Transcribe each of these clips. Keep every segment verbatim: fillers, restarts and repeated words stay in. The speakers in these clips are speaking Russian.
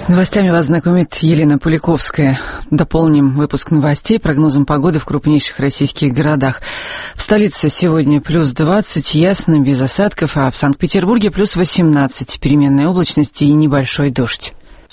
С новостями вас знакомит Елена Поликовская. Дополним выпуск новостей прогнозом погоды в крупнейших российских городах. В столице сегодня плюс двадцать, ясно, без осадков, а в Санкт-Петербурге плюс восемнадцать, переменная облачность и небольшой дождь.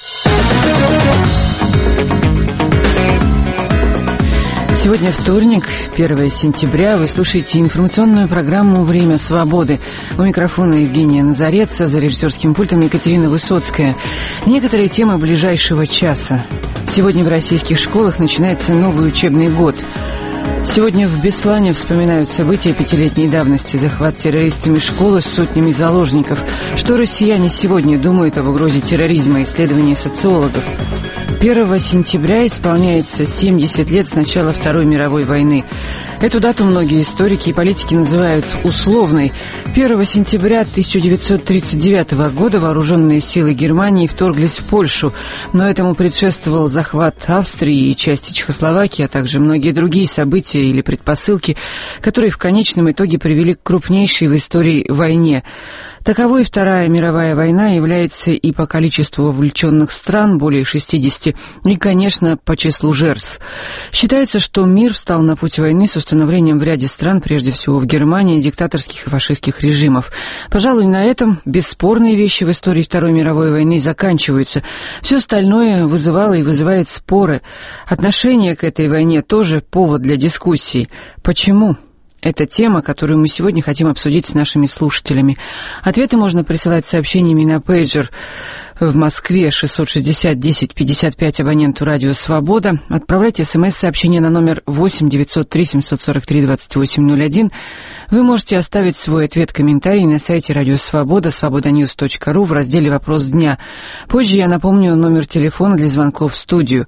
Сегодня вторник, первое сентября. Вы слушаете информационную программу «Время свободы». У микрофона Евгения Назарец, за режиссерским пультом Екатерина Высоцкая. Некоторые темы ближайшего часа. Сегодня в российских школах начинается новый учебный год. Сегодня в Беслане вспоминают события пятилетней давности, захват террористами школы с сотнями заложников. Что россияне сегодня думают об угрозе терроризма, исследований социологов. первого сентября исполняется семьдесят лет с начала Второй мировой войны. Эту дату многие историки и политики называют условной. первого сентября тысяча девятьсот тридцать девятого года вооруженные силы Германии вторглись в Польшу, но этому предшествовал захват Австрии и части Чехословакии, а также многие другие события или предпосылки, которые в конечном итоге привели к крупнейшей в истории войне. Таковой Вторая мировая война является и по количеству вовлеченных стран, более шестидесяти, и, конечно, по числу жертв. Считается, что мир встал на путь войны с установлением в ряде стран, прежде всего в Германии, диктаторских и фашистских режимов. Пожалуй, на этом бесспорные вещи в истории Второй мировой войны заканчиваются. Все остальное вызывало и вызывает споры. Отношение к этой войне тоже повод для дискуссий. Почему? Это тема, которую мы сегодня хотим обсудить с нашими слушателями. Ответы можно присылать сообщениями на пейджер в Москве шестьсот шестьдесят десять пятьдесят пять абоненту радио «Свобода». Отправляйте смс-сообщение на номер восемь девятьсот три семьсот сорок три двадцать восемь ноль один. Вы можете оставить свой ответ-комментарий на сайте радио «Свобода» свобода ньюс точка ру в разделе «Вопрос дня». Позже я напомню номер телефона для звонков в студию.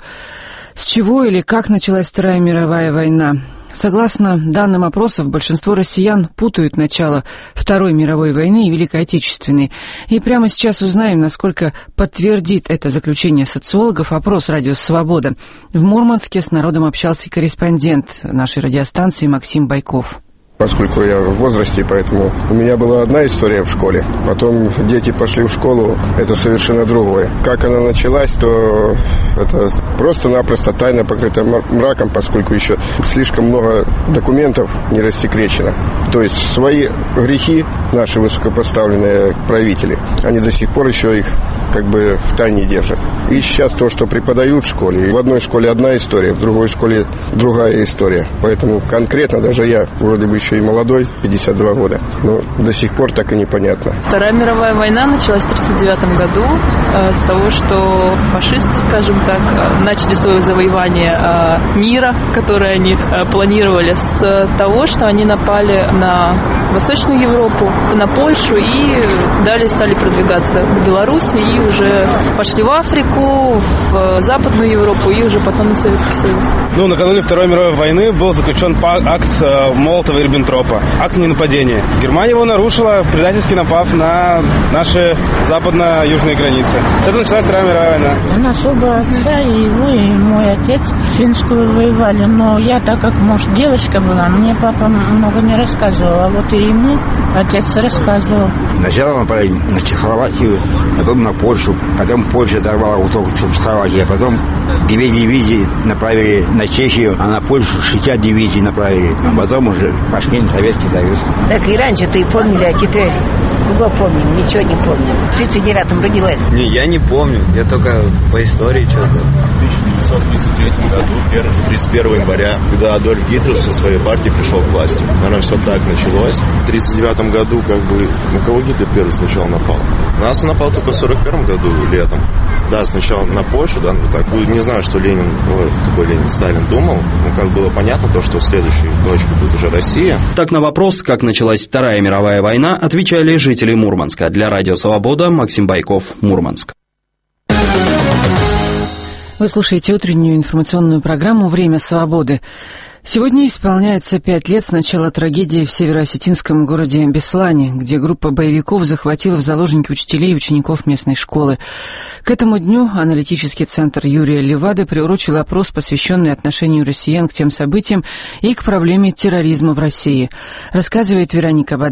С чего или как началась Вторая мировая война? Согласно данным опросов, большинство россиян путают начало Второй мировой войны и Великой Отечественной. И прямо сейчас узнаем, насколько подтвердит это заключение социологов опрос «Радио Свобода». В Мурманске с народом общался корреспондент нашей радиостанции Максим Байков. Поскольку я в возрасте, поэтому у меня была одна история в школе. Потом дети пошли в школу, это совершенно другое. Как она началась, то это просто-напросто тайна, покрыта мраком, поскольку еще слишком много документов не рассекречено. То есть свои грехи наши высокопоставленные правители, они до сих пор еще их как бы в тайне держат. И сейчас то, что преподают в школе, в одной школе одна история, в другой школе другая история. Поэтому конкретно даже я, вроде бы еще и молодой, пятьдесят два года, но до сих пор так и непонятно. Вторая мировая война началась в тридцать девятом году э, с того, что фашисты, скажем так, э, начали свое завоевание э, мира, которое они э, планировали, с того, что они напали на Восточную Европу, на Польшу и далее стали продвигаться к Беларуси и уже пошли в Африку, в Западную Европу и уже потом на Советский Союз. Ну, накануне Второй мировой войны был заключен акт Молотова и Риббентропа, акт ненападения. Германия его нарушила, предательски напав на наши западно-южные границы. С этого началась Вторая мировая война. У нас оба отца, и его, и мой отец в финскую воевали. Но я, так как, может, девочка была, мне папа много не рассказывал. А вот и ему отец рассказывал. Сначала напали на Чехословакию, потом на Польшу, потом Польша оторвала кусок Чехословакии, а потом две дивизии направили на Чехию, а на Польшу шестьдесят дивизий направили, а потом уже пошли на Советский Союз. Так и раньше-то и помнили, а теперь кого помним, ничего не помним. В тридцать девятом родилась. Не, я не помню, я только по истории что-то. В тысяча девятьсот тридцать третьем году, тридцать первого января, когда Адольф Гитлер со своей партией пришел к власти. Наверное, все так началось. В тридцать девятом году, как бы, на кого Гитлер первый сначала напал? На нас он напал только в сорок первом году, летом. Да, сначала на Польшу, да, ну так, не знаю, что Ленин, ой, какой Ленин, Сталин думал, но как было понятно, то, что следующей точкой будет уже Россия. Так на вопрос, как началась Вторая мировая война, отвечали жители Мурманска. Для Радио Свобода Максим Байков, Мурманск. Вы слушаете утреннюю информационную программу «Время свободы». Сегодня исполняется пять лет с начала трагедии в североосетинском городе Беслане, где группа боевиков захватила в заложники учителей и учеников местной школы. К этому дню аналитический центр Юрия Левады приурочил опрос, посвященный отношению россиян к тем событиям и к проблеме терроризма в России. Рассказывает Вероника Баде.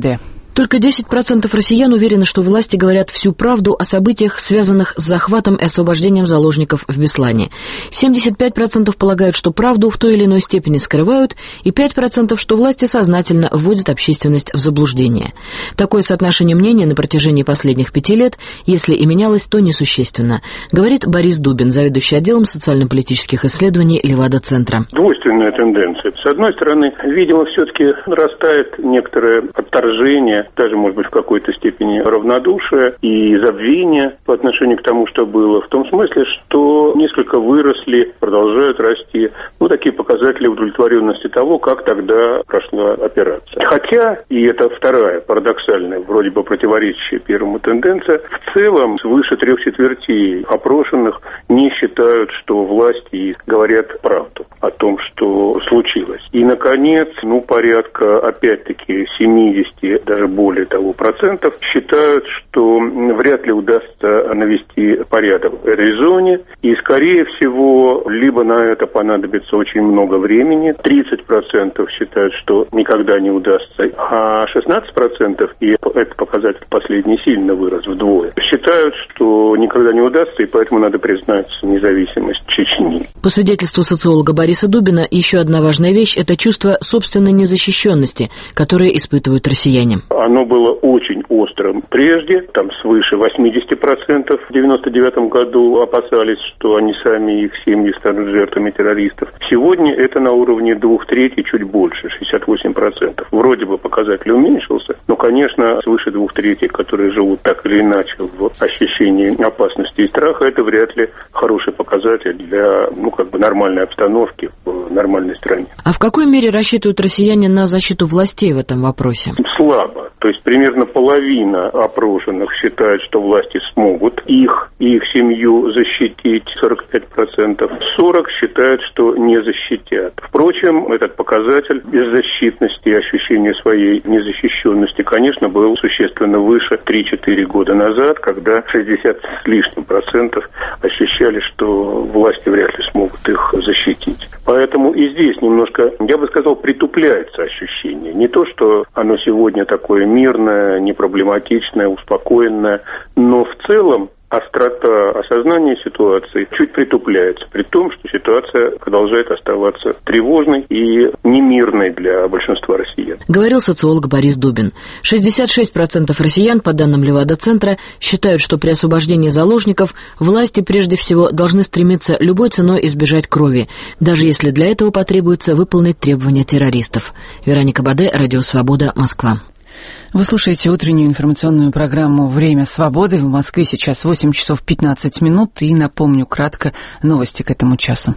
Только десять процентов россиян уверены, что власти говорят всю правду о событиях, связанных с захватом и освобождением заложников в Беслане. семьдесят пять процентов полагают, что правду в той или иной степени скрывают, и пять процентов, что власти сознательно вводят общественность в заблуждение. Такое соотношение мнений на протяжении последних пяти лет, если и менялось, то несущественно, говорит Борис Дубин, заведующий отделом социально-политических исследований Левада-центра. Двойственная тенденция. С одной стороны, видимо, все-таки растает некоторое отторжение, даже, может быть, в какой-то степени равнодушие и забвение по отношению к тому, что было, в том смысле, что несколько выросли, продолжают расти, ну, такие показатели удовлетворенности того, как тогда прошла операция. Хотя, и это вторая парадоксальная, вроде бы противоречащая первому тенденция, в целом свыше трех четвертей опрошенных не считают, что власти говорят правду о том, что случилось. И, наконец, ну, порядка, опять-таки, семьдесят, даже более того, процентов считают, что вряд ли удастся навести порядок в этой зоне, и, скорее всего, либо на это понадобится очень много времени, тридцать процентов считают, что никогда не удастся, а шестнадцать процентов, и этот показатель последний сильно вырос вдвое, считают, что никогда не удастся, и поэтому надо признать независимость Чечни. По свидетельству социолога Бориса Дубина, еще одна важная вещь – это чувство собственной незащищенности, которое испытывают россияне. Оно было очень острым прежде, там свыше восемьдесят процентов в девяносто девятом году опасались, что они сами и их семьи станут жертвами террористов. Сегодня это на уровне двух третей, чуть больше, шестьдесят восемь процентов. Вроде бы показатель уменьшился, но, конечно, свыше двух третей, которые живут так или иначе в ощущении опасности и страха, это вряд ли хороший показатель для, ну, как бы нормальной обстановки в нормальной стране. А в какой мере рассчитывают россияне на защиту властей в этом вопросе? Слабо. То есть примерно половина опрошенных считает, что власти смогут их и их семью защитить, сорок пять процентов. сорок процентов считают, что не защитят. Впрочем, этот показатель беззащитности и ощущения своей незащищенности, конечно, был существенно выше три-четыре года назад, когда шестьдесят с лишним процентов ощущали, что власти вряд ли смогут их защитить. Поэтому и здесь немножко, я бы сказал, притупляется ощущение. Не то, что оно сегодня такое мирное, непроблематичное, успокоенное, но в целом острота осознания ситуации чуть притупляется, при том, что ситуация продолжает оставаться тревожной и немирной для большинства россиян. Говорил социолог Борис Дубин. шестьдесят шесть процентов россиян, по данным Левада-центра, считают, что при освобождении заложников власти прежде всего должны стремиться любой ценой избежать крови, даже если для этого потребуется выполнить требования террористов. Вероника Баде, Радио Свобода, Москва. Вы слушаете утреннюю информационную программу «Время свободы». В Москве сейчас восемь часов пятнадцать минут. И напомню кратко новости к этому часу.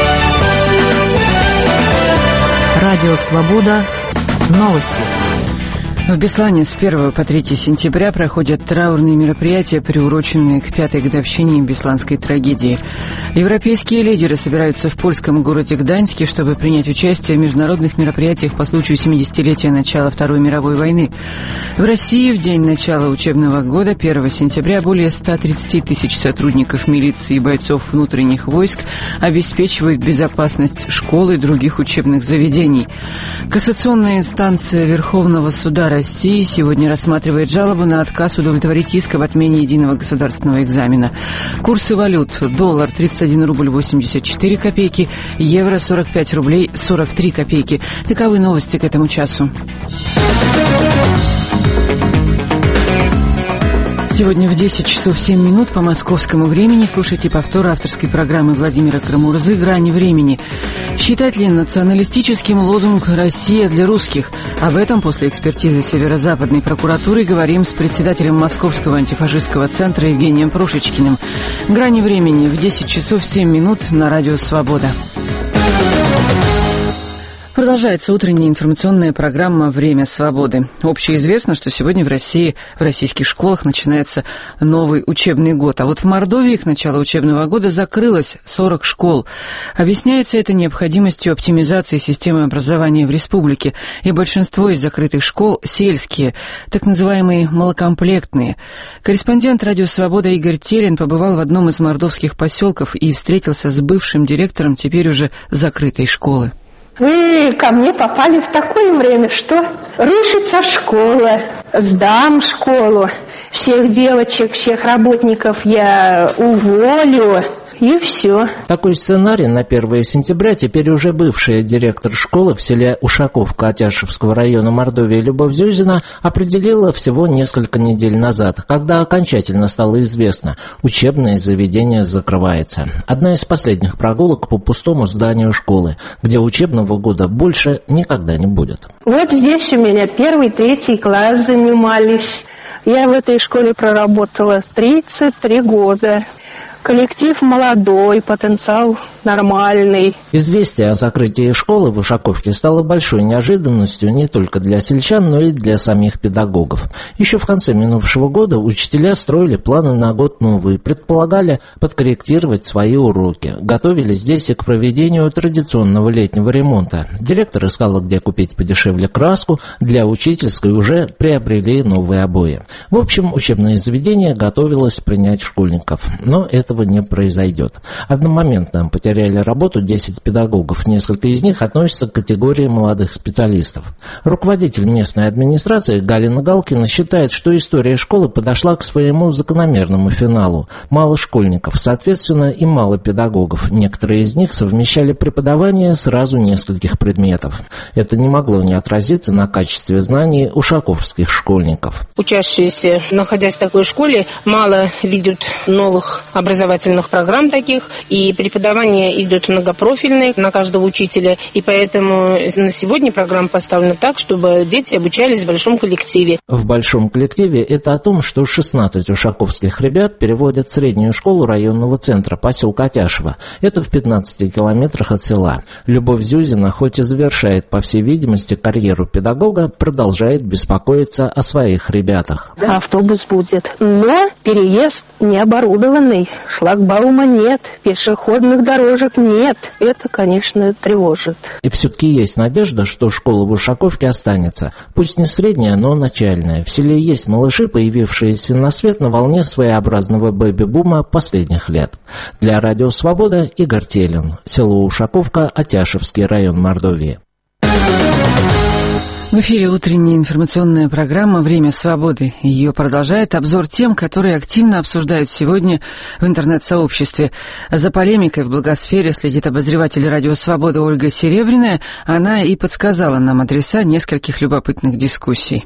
Радио «Свобода». Новости. В Беслане с первого по третье сентября проходят траурные мероприятия, приуроченные к пятой годовщине бесланской трагедии. Европейские лидеры собираются в польском городе Гданьске, чтобы принять участие в международных мероприятиях по случаю семидесятилетия начала Второй мировой войны. В России в день начала учебного года, первого сентября, более ста тридцати тысяч сотрудников милиции и бойцов внутренних войск обеспечивают безопасность школ и других учебных заведений. Кассационная инстанция Верховного суда России сегодня рассматривает жалобу на отказ удовлетворить иск об отмене единого государственного экзамена. Курсы валют: доллар тридцать один рубль восемьдесят четыре копейки, евро сорок пять рублей сорок три копейки. Таковы новости к этому часу. Сегодня в десять часов семь минут по московскому времени слушайте повтор авторской программы Владимира Карамурзы «Грани времени». Считать ли националистическим лозунг «Россия для русских»? Об этом после экспертизы Северо-Западной прокуратуры говорим с председателем Московского антифашистского центра Евгением Прошечкиным. «Грани времени» в десять часов семь минут на Радио Свобода. Продолжается утренняя информационная программа «Время свободы». Общеизвестно, что сегодня в России, в российских школах начинается новый учебный год. А вот в Мордовии к началу учебного года закрылось сорок школ. Объясняется это необходимостью оптимизации системы образования в республике. И большинство из закрытых школ сельские, так называемые малокомплектные. Корреспондент «Радио Свобода» Игорь Телин побывал в одном из мордовских поселков и встретился с бывшим директором теперь уже закрытой школы. Вы ко мне попали в такое время, что рушится школа, сдам школу, всех девочек, всех работников я уволю. И все. Такой сценарий на первое сентября теперь уже бывшая директор школы в селе Ушаковка Атяшевского района Мордовии Любовь Зюзина определила всего несколько недель назад, когда окончательно стало известно, учебное заведение закрывается. Одна из последних прогулок по пустому зданию школы, где учебного года больше никогда не будет. Вот здесь у меня первый, третий класс занимались. Я в этой школе проработала тридцать три года. Коллектив молодой, потенциал нормальный. Известие о закрытии школы в Ушаковке стало большой неожиданностью не только для сельчан, но и для самих педагогов. Еще в конце минувшего года учителя строили планы на год новый, предполагали подкорректировать свои уроки, готовили здесь и к проведению традиционного летнего ремонта. Директор искала, где купить подешевле краску, для учительской уже приобрели новые обои. В общем, учебное заведение готовилось принять школьников, но это не произойдет. Одномоментно потеряли работу десять педагогов, несколько из них относятся к категории молодых специалистов. Руководитель местной администрации Галина Галкина считает, что история школы подошла к своему закономерному финалу. Мало школьников, соответственно, и мало педагогов. Некоторые из них совмещали преподавание сразу нескольких предметов. Это не могло не отразиться на качестве знаний ушаковских школьников. Учащиеся, находясь в такой школе, мало видят новых образовательных образовательных программ таких, и преподавание идет многопрофильное на каждого учителя, и поэтому на сегодня программа поставлена так, чтобы дети обучались в большом коллективе. В большом коллективе это о том, что шестнадцать ушаковских ребят переводят в среднюю школу районного центра поселка Атяшево. Это в пятнадцати километрах от села. Любовь Зюзина, хоть и завершает, по всей видимости, карьеру педагога, продолжает беспокоиться о своих ребятах. Да, автобус будет, но переезд не оборудованный. Шлагбаума нет, пешеходных дорожек нет. Это, конечно, тревожит. И все-таки есть надежда, что школа в Ушаковке останется. Пусть не средняя, но начальная. В селе есть малыши, появившиеся на свет на волне своеобразного бэби-бума последних лет. Для Радио Свобода Игорь Телин. Село Ушаковка, Атяшевский район Мордовии. В эфире утренняя информационная программа «Время свободы». Ее продолжает обзор тем, которые активно обсуждают сегодня в интернет-сообществе. За полемикой в блогосфере следит обозреватель «Радио Свобода» Ольга Серебряная. Она и подсказала нам адреса нескольких любопытных дискуссий.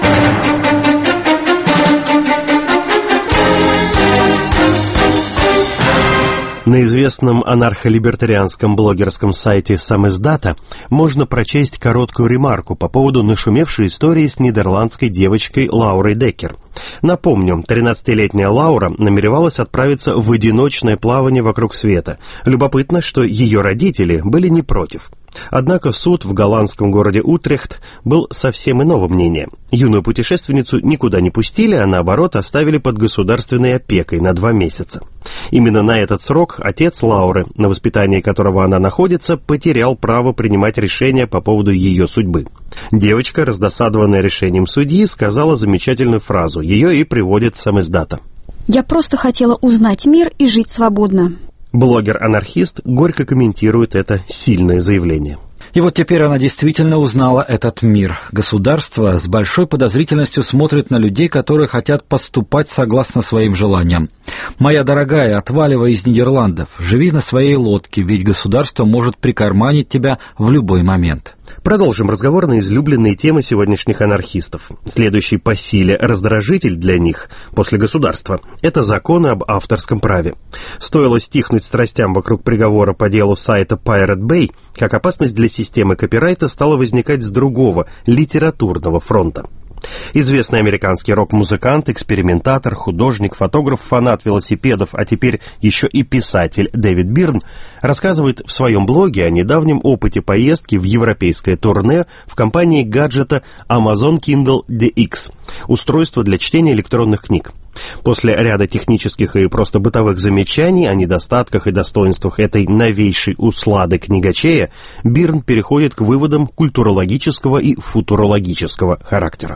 На известном анархо-либертарианском блогерском сайте «Самиздата» можно прочесть короткую ремарку по поводу нашумевшей истории с нидерландской девочкой Лаурой Деккер. Напомню, тринадцатилетняя Лаура намеревалась отправиться в одиночное плавание вокруг света. Любопытно, что ее родители были не против. Однако суд в голландском городе Утрехт был совсем иного мнения. Юную путешественницу никуда не пустили, а наоборот оставили под государственной опекой на два месяца. Именно на этот срок отец Лауры, на воспитании которого она находится, потерял право принимать решения по поводу ее судьбы. Девочка, раздосадованная решением судьи, сказала замечательную фразу. Ее и приводит Самиздата. «Я просто хотела узнать мир и жить свободно». Блогер-анархист горько комментирует это сильное заявление. И вот теперь она действительно узнала этот мир. Государство с большой подозрительностью смотрит на людей, которые хотят поступать согласно своим желаниям. «Моя дорогая, отваливай из Нидерландов, живи на своей лодке, ведь государство может прикарманить тебя в любой момент». Продолжим разговор на излюбленные темы сегодняшних анархистов. Следующий по силе раздражитель для них после государства – это законы об авторском праве. Стоило стихнуть страстям вокруг приговора по делу сайта Pirate Bay, как опасность для системы копирайта стала возникать с другого, литературного фронта. Известный американский рок-музыкант, экспериментатор, художник, фотограф, фанат велосипедов, а теперь еще и писатель Дэвид Бирн рассказывает в своем блоге о недавнем опыте поездки в европейское турне в компании гаджета Amazon Kindle ди икс, устройство для чтения электронных книг. После ряда технических и просто бытовых замечаний о недостатках и достоинствах этой новейшей услады книгачея, Бирн переходит к выводам культурологического и футурологического характера.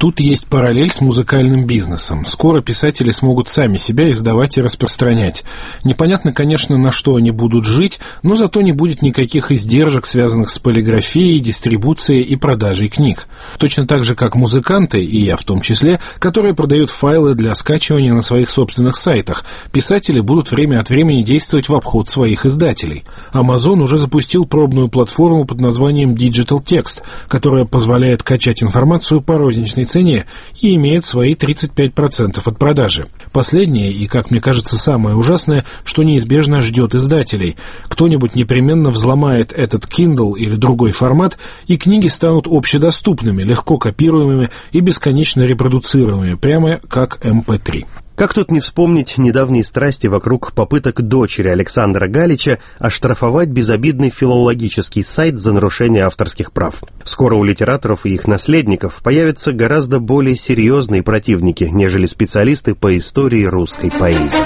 Тут есть параллель с музыкальным бизнесом. Скоро писатели смогут сами себя издавать и распространять. Непонятно, конечно, на что они будут жить, но зато не будет никаких издержек, связанных с полиграфией, дистрибуцией и продажей книг. Точно так же, как музыканты, и я в том числе, которые продают файлы для скачивания на своих собственных сайтах, писатели будут время от времени действовать в обход своих издателей. Amazon уже запустил пробную платформу под названием Digital Text, которая позволяет качать информацию по розничной цене и имеет свои тридцать пять процентов от продажи. Последнее, и, как мне кажется, самое ужасное, что неизбежно ждет издателей. Кто-нибудь непременно взломает этот Kindle или другой формат, и книги станут общедоступными, легко копируемыми и бесконечно репродуцируемыми, прямо как эм пэ три. Как тут не вспомнить недавние страсти вокруг попыток дочери Александра Галича оштрафовать безобидный филологический сайт за нарушение авторских прав. Скоро у литераторов и их наследников появятся гораздо более серьезные противники, нежели специалисты по истории русской поэзии.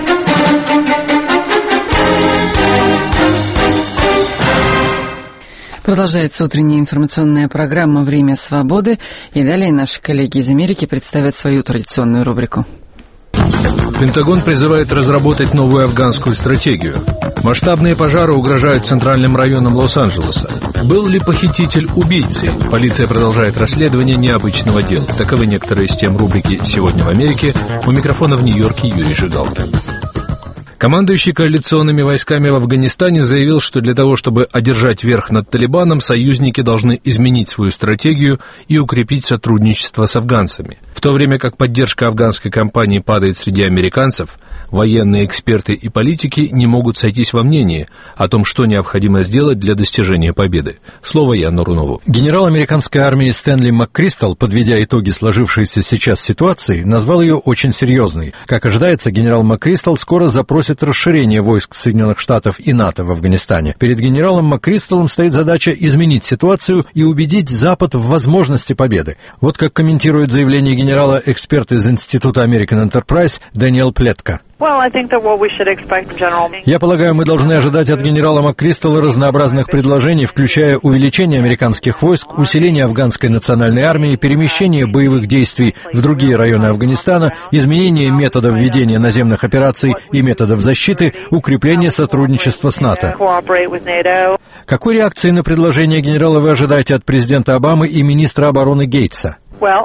Продолжается утренняя информационная программа «Время свободы», и далее наши коллеги из Америки представят свою традиционную рубрику. Пентагон призывает разработать новую афганскую стратегию. Масштабные пожары угрожают центральным районам Лос-Анджелеса. Был ли похититель убийцей? Полиция продолжает расследование необычного дела. Таковы некоторые из тем рубрики «Сегодня в Америке». У микрофона в Нью-Йорке Юрий Жигалкин. Командующий коалиционными войсками в Афганистане заявил, что для того, чтобы одержать верх над Талибаном, союзники должны изменить свою стратегию и укрепить сотрудничество с афганцами. В то время как поддержка афганской кампании падает среди американцев, военные эксперты и политики не могут сойтись во мнении о том, что необходимо сделать для достижения победы. Слово Яну Рунову. Генерал американской армии Стэнли МакКристал, подведя итоги сложившейся сейчас ситуации, назвал ее очень серьезной. Как ожидается, генерал МакКристал скоро запросит расширение войск Соединенных Штатов и НАТО в Афганистане. Перед генералом МакКристалом стоит задача изменить ситуацию и убедить Запад в возможности победы. Вот как комментирует заявление генерала эксперт из Института American Enterprise Дэниел Плетко. Я полагаю, мы должны ожидать от генерала МакКристала разнообразных предложений, включая увеличение американских войск, усиление афганской национальной армии, перемещение боевых действий в другие районы Афганистана, изменение методов ведения наземных операций и методов защиты, укрепление сотрудничества с НАТО. Какой реакции на предложение генерала вы ожидаете от президента Обамы и министра обороны Гейтса?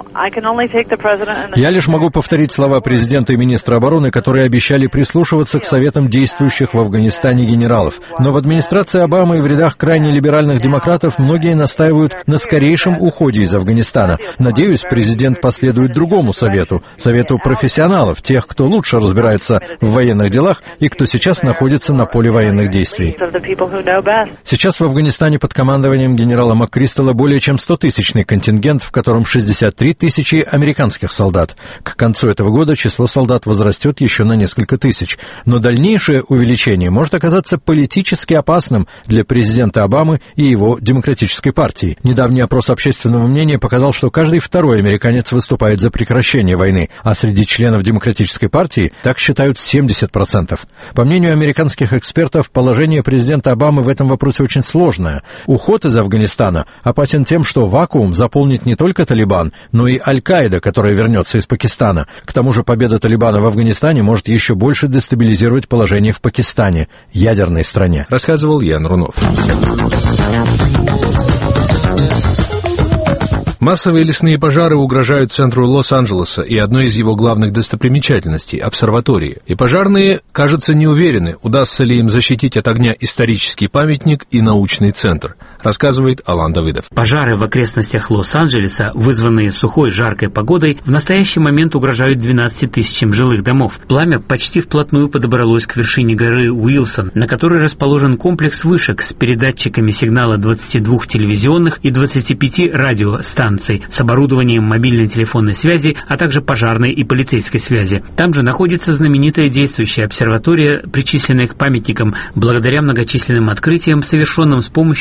Я лишь могу повторить слова президента и министра обороны, которые обещали прислушиваться к советам действующих в Афганистане генералов. Но в администрации Обамы и в рядах крайне либеральных демократов многие настаивают на скорейшем уходе из Афганистана. Надеюсь, президент последует другому совету, совету профессионалов, тех, кто лучше разбирается в военных делах и кто сейчас находится на поле военных действий. Сейчас в Афганистане под командованием генерала МакКристала более чем стотысячный контингент, в котором шестьдесят три тысячи американских солдат. К концу этого года число солдат возрастет еще на несколько тысяч. Но дальнейшее увеличение может оказаться политически опасным для президента Обамы и его демократической партии. Недавний опрос общественного мнения показал, что каждый второй американец выступает за прекращение войны, а среди членов демократической партии так считают семьдесят процентов. По мнению американских экспертов, положение президента Обамы в этом вопросе очень сложное. Уход из Афганистана опасен тем, что вакуум заполнит не только Талибан, но и Аль-Каида, которая вернется из Пакистана. К тому же победа Талибана в Афганистане может еще больше дестабилизировать положение в Пакистане, ядерной стране. Рассказывал Ян Рунов. Массовые лесные пожары угрожают центру Лос-Анджелеса и одной из его главных достопримечательностей – обсерватории. И пожарные, кажется, не уверены, удастся ли им защитить от огня исторический памятник и научный центр, рассказывает Алан Давыдов. Пожары в окрестностях Лос-Анджелеса, вызванные сухой жаркой погодой, в настоящий момент угрожают двенадцати тысячам жилых домов. Пламя почти вплотную подобралось к вершине горы Уилсон, на которой расположен комплекс вышек с передатчиками сигнала двадцати двух телевизионных и двадцати пяти радиостанций, с оборудованием мобильной телефонной связи, а также пожарной и полицейской связи. Там же находится знаменитая действующая обсерватория, причисленная к памятникам благодаря многочисленным открытиям, совершенным с помощью ее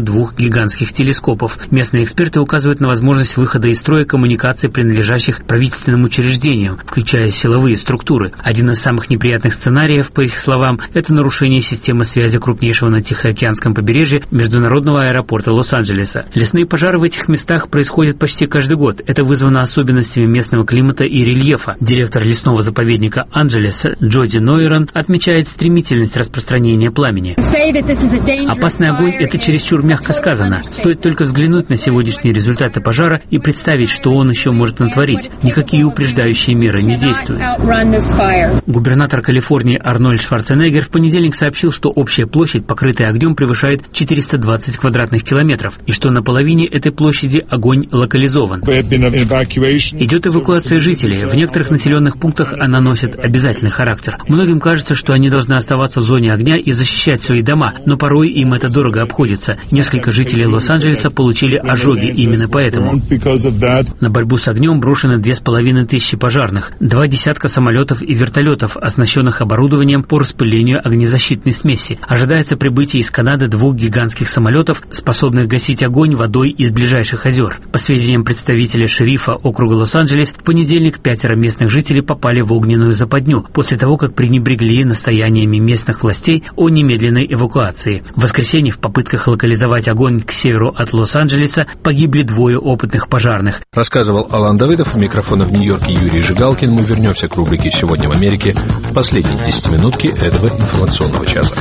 двух гигантских телескопов. Местные эксперты указывают на возможность выхода из строя коммуникаций, принадлежащих правительственным учреждениям, включая силовые структуры. Один из самых неприятных сценариев, по их словам, это нарушение системы связи крупнейшего на Тихоокеанском побережье международного аэропорта Лос-Анджелеса. Лесные пожары в этих местах происходят почти каждый год. Это вызвано особенностями местного климата и рельефа. Директор лесного заповедника Анджелеса Джоди Нойрон отмечает стремительность распространения пламени. Опасный огонь – это чересчур мягко сказано. Стоит только взглянуть на сегодняшние результаты пожара и представить, что он еще может натворить. Никакие упреждающие меры не действуют. Губернатор Калифорнии Арнольд Шварценеггер в понедельник сообщил, что общая площадь, покрытая огнем, превышает четыреста двадцать квадратных километров, и что на половине этой площади огонь локализован. Идет эвакуация жителей. В некоторых населенных пунктах она носит обязательный характер. Многим кажется, что они должны оставаться в зоне огня и защищать свои дома, но порой им это дорого обходится. Несколько жителей Лос-Анджелеса получили ожоги именно поэтому. На борьбу с огнем брошены две с половиной тысячи пожарных, два десятка самолетов и вертолетов, оснащенных оборудованием по распылению огнезащитной смеси. Ожидается прибытие из Канады двух гигантских самолетов, способных гасить огонь водой из ближайших озер. По сведениям представителя шерифа округа Лос-Анджелес, в понедельник пятеро местных жителей попали в огненную западню после того, как пренебрегли настояниями местных властей о немедленной эвакуации. В воскресенье в попытках локализовать огонь к северу от Лос-Анджелеса погибли двое опытных пожарных. Рассказывал Алан Давыдов, у микрофона в Нью-Йорке Юрий Жигалкин. Мы вернемся к рубрике «Сегодня в Америке» в последней десятиминутке этого информационного часа.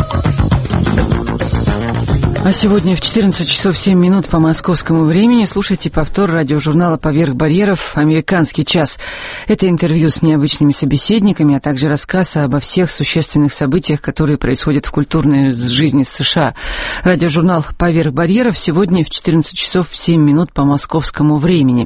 А сегодня в четырнадцать часов семь минут по московскому времени слушайте повтор радиожурнала «Поверх барьеров. Американский час». Это интервью с необычными собеседниками, а также рассказ обо всех существенных событиях, которые происходят в культурной жизни США. Радиожурнал «Поверх барьеров» сегодня в четырнадцать часов семь минут по московскому времени.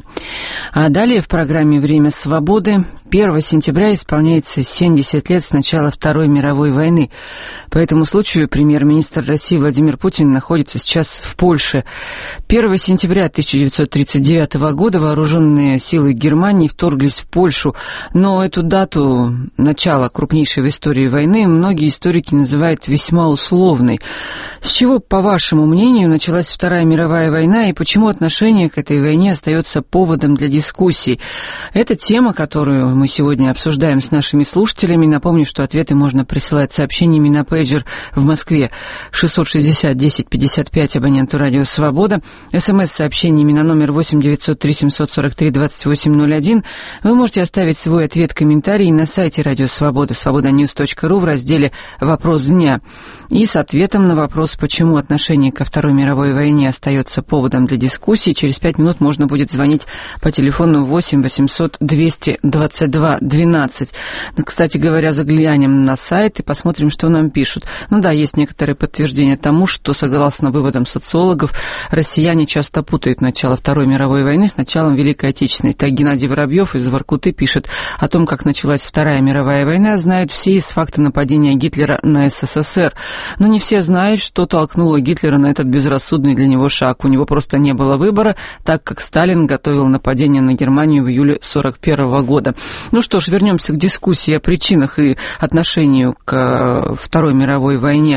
А далее в программе «Время свободы» первого сентября исполняется семьдесят лет с начала Второй мировой войны. По этому случаю премьер-министр России Владимир Путин находится сейчас в Польше. первого сентября тысяча девятьсот тридцать девятого года вооруженные силы Германии вторглись в Польшу, но эту дату начала крупнейшей в истории войны многие историки называют весьма условной. С чего, по вашему мнению, началась Вторая мировая война и почему отношение к этой войне остается поводом для дискуссий? Это тема, которую мы сегодня обсуждаем с нашими слушателями. Напомню, что ответы можно присылать сообщениями на пейджер в Москве шестьсот шестьдесят десять пятьдесят пять абоненту радио «Свобода», смс-сообщениями на номер восемь девятьсот три семьсот сорок три двадцать восемь ноль один. Вы можете оставить свой ответ-комментарий на сайте радио «Свобода» свобода ньюс точка ру в разделе «Вопрос дня». И с ответом на вопрос, почему отношение ко Второй мировой войне остается поводом для дискуссии, через пять минут можно будет звонить по телефону восемь восемьсот двести двадцать два двенадцать. Кстати говоря, заглянем на сайт и посмотрим, что нам пишут. Ну да, есть некоторые подтверждения тому, что, согласно выводам социологов, россияне часто путают начало Второй мировой войны с началом Великой Отечественной. Так Геннадий Воробьев из Воркуты пишет о том, как началась Вторая мировая война, знают все из факта нападения Гитлера на СССР. Но не все знают, что толкнуло Гитлера на этот безрассудный для него шаг. У него просто не было выбора, так как Сталин готовил нападение на Германию в июле сорок первого года. Ну что ж, вернемся к дискуссии о причинах и отношению к Второй мировой войне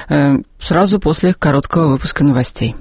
сразу после короткого выпуска новостей.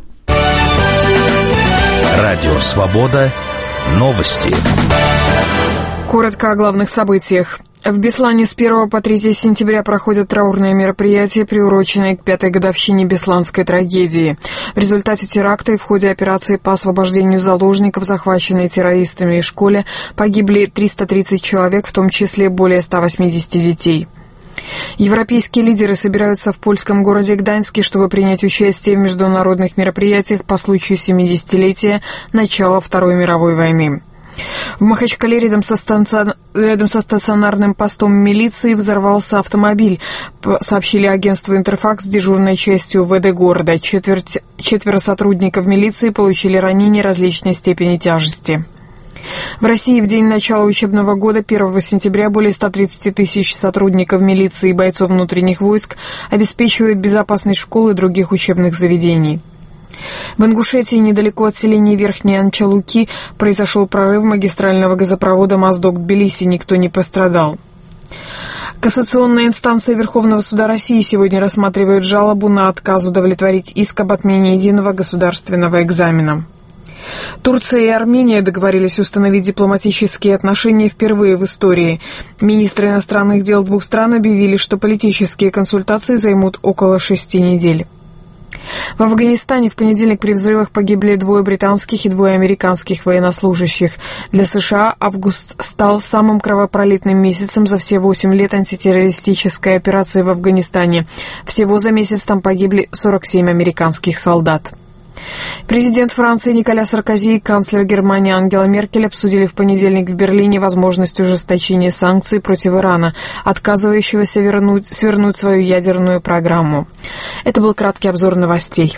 Радио «Свобода». Новости. Коротко о главных событиях. В Беслане с первого по третье сентября проходят траурные мероприятия, приуроченные к пятой годовщине Бесланской трагедии. В результате теракта и в ходе операции по освобождению заложников, захваченной террористами в школе, погибли триста тридцать человек, в том числе более ста восьмидесяти детей. Европейские лидеры собираются в польском городе Гданьске, чтобы принять участие в международных мероприятиях по случаю семидесятилетия начала Второй мировой войны. В Махачкале рядом со, станци... рядом со стационарным постом милиции взорвался автомобиль, сообщили агентству «Интерфакс» с дежурной частью ВД города. Четверть... Четверо сотрудников милиции получили ранения различной степени тяжести. В России в день начала учебного года, первого сентября, более ста тридцати тысяч сотрудников милиции и бойцов внутренних войск обеспечивают безопасность школ и других учебных заведений. В Ингушетии, недалеко от селения Верхние Анчалуки, произошел прорыв магистрального газопровода «Моздок-Тбилиси», никто не пострадал. Кассационная инстанция Верховного суда России сегодня рассматривает жалобу на отказ удовлетворить иск об отмене единого государственного экзамена. Турция и Армения договорились установить дипломатические отношения впервые в истории. Министры иностранных дел двух стран объявили, что политические консультации займут около шести недель. В Афганистане в понедельник при взрывах погибли двое британских и двое американских военнослужащих. Для США август стал самым кровопролитным месяцем за все восемь лет антитеррористической операции в Афганистане. Всего за месяц там погибли сорок семь американских солдат. Президент Франции Николя Саркози и канцлер Германии Ангела Меркель обсудили в понедельник в Берлине возможность ужесточения санкций против Ирана, отказывающегося вернуть, свернуть свою ядерную программу. Это был краткий обзор новостей.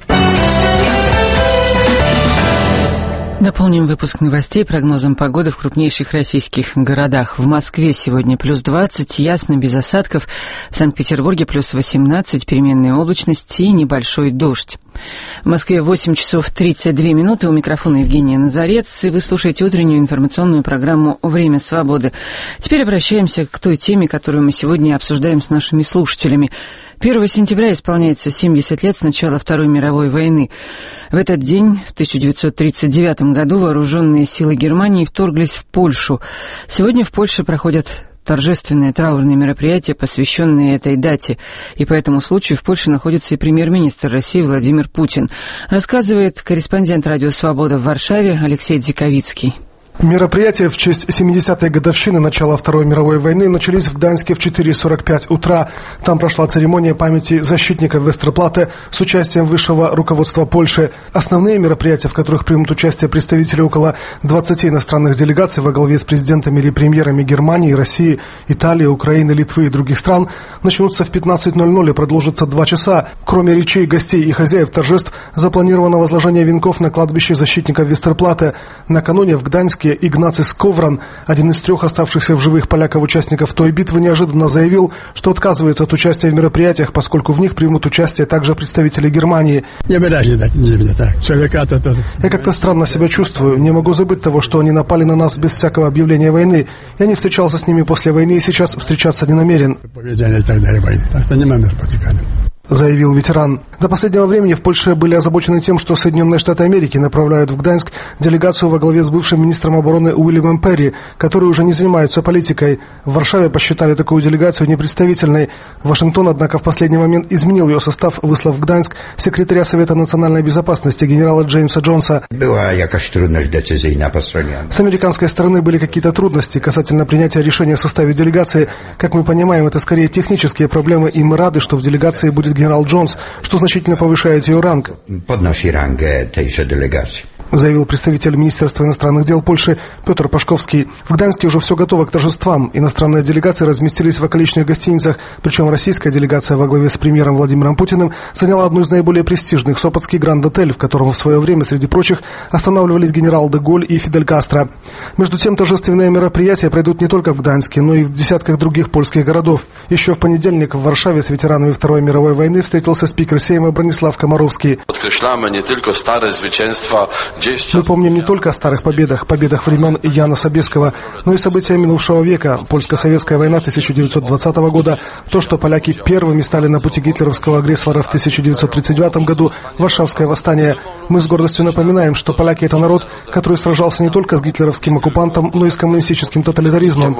Дополним выпуск новостей прогнозом погоды в крупнейших российских городах. В Москве сегодня плюс двадцать, ясно, без осадков. В Санкт-Петербурге плюс восемнадцать, переменная облачность и небольшой дождь. В Москве восемь часов тридцать две минуты. У микрофона Евгения Назарец. И вы слушаете утреннюю информационную программу «Время свободы». Теперь обращаемся к той теме, которую мы сегодня обсуждаем с нашими слушателями. первого сентября исполняется семьдесят лет с начала Второй мировой войны. В этот день, в тысяча девятьсот тридцать девятом году, вооруженные силы Германии вторглись в Польшу. Сегодня в Польше проходят торжественные траурные мероприятия, посвященные этой дате. И по этому случаю в Польше находится и премьер-министр России Владимир Путин. Рассказывает корреспондент «Радио Свобода» в Варшаве Алексей Дзиковицкий. Мероприятия в честь семидесятой годовщины начала Второй мировой войны начались в Гданьске в четыре сорок пять утра. Там прошла церемония памяти защитников Вестерплате с участием высшего руководства Польши. Основные мероприятия, в которых примут участие представители около двадцати иностранных делегаций во главе с президентами или премьерами Германии, России, Италии, Украины, Литвы и других стран, начнутся в пятнадцать ноль ноль и продолжатся два часа. Кроме речей гостей и хозяев торжеств, запланировано возложение венков на кладбище защитников Вестерплате. Накануне в Гданьске Игнаций Сковран, один из трех оставшихся в живых поляков-участников той битвы, неожиданно заявил, что отказывается от участия в мероприятиях, поскольку в них примут участие также представители Германии. Я как-то странно себя чувствую, не могу забыть того, что они напали на нас без всякого объявления войны. Я не встречался с ними после войны и сейчас встречаться не намерен, заявил ветеран. До последнего времени в Польше были озабочены тем, что Соединенные Штаты Америки направляют в Гданьск делегацию во главе с бывшим министром обороны Уильямом Перри, которые уже не занимаются политикой. В Варшаве посчитали такую делегацию непредставительной. Вашингтон, однако, в последний момент изменил ее состав, выслав в Гданьск секретаря Совета национальной безопасности генерала Джеймса Джонса. Была якась трудность децизийна по стране. С американской стороны были какие-то трудности касательно принятия решения в составе делегации. Как мы понимаем, это скорее технические проблемы, и мы рады, что в делегации будет генерал Джонс, что значительно повышает ее ранг, подноси ранг этой делегации, заявил представитель Министерства иностранных дел Польши Петр Пашковский. В Гданьске уже все готово к торжествам. Иностранные делегации разместились в околичных гостиницах, причем российская делегация во главе с премьером Владимиром Путиным заняла одну из наиболее престижных — Сопотский Гранд-отель, в котором в свое время, среди прочих, останавливались генерал де Голль и Фидель Кастро. Между тем, торжественные мероприятия пройдут не только в Гданьске, но и в десятках других польских городов. Еще в понедельник в Варшаве с ветеранами Второй мировой войны встретился спикер Сейма Бронислав Комаровский. Мы помним не только о старых победах, победах времен Яна Собеского, но и события минувшего века, польско-советская война тысяча девятьсот двадцатого года, то, что поляки первыми стали на пути гитлеровского агрессора в тысяча девятьсот тридцать девятом году, Варшавское восстание. Мы с гордостью напоминаем, что поляки — это народ, который сражался не только с гитлеровским оккупантом, но и с коммунистическим тоталитаризмом,